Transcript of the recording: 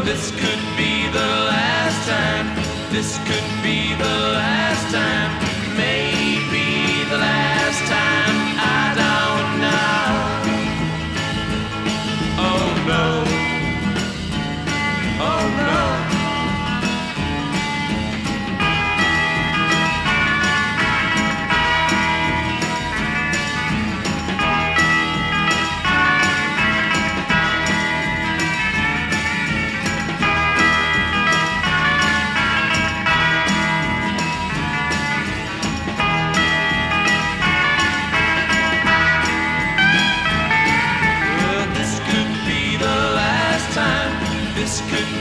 This could be the last time. This could be the last time. Maybe the last time. I don't know. Oh no. Oh no. This could